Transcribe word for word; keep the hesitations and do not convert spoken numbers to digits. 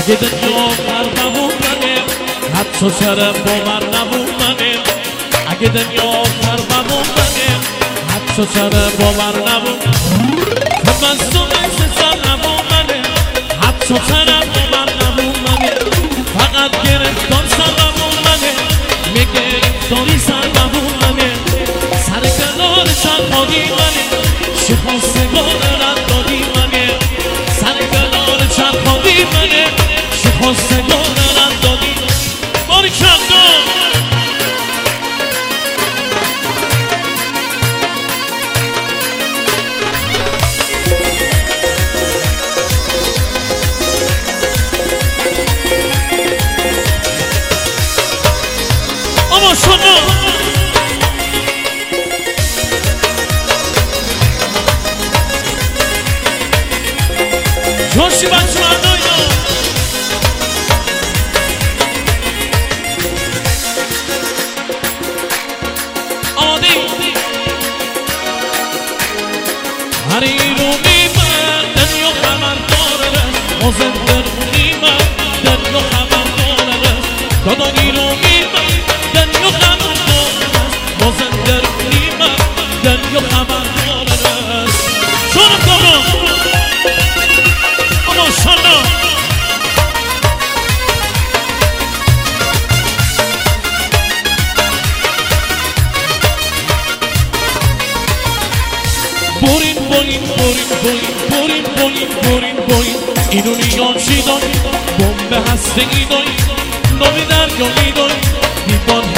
اگه دنیا آخر بمونده حتی سر باور نمونده اگه دنیا آخر بمونده حتی سر باور نمونده مصدومش سر نمونده حتی سر باور نمونده فقط گرفتار سر نمونده میگه داری سر نمونده سر کنار چرخانی منه چی خواستگار رد دادی منه سر کنار چرخانی منه چی خواستگار رد دادی باری کردم اما شما جوشی بچه مردایی آماده هر ایرو میمن دنیا خبر داره موزن در میمن دنیا خبر داره دادا ایرو میمن دنیا خبر داره موزن در میمن دنیا خبر داره شونم کنم ماشاءالله بورین بورین بورین بورین بورین بورین بورین اینو نیان چی داری بمب هسته ای داری نامی دریا می داری دیوان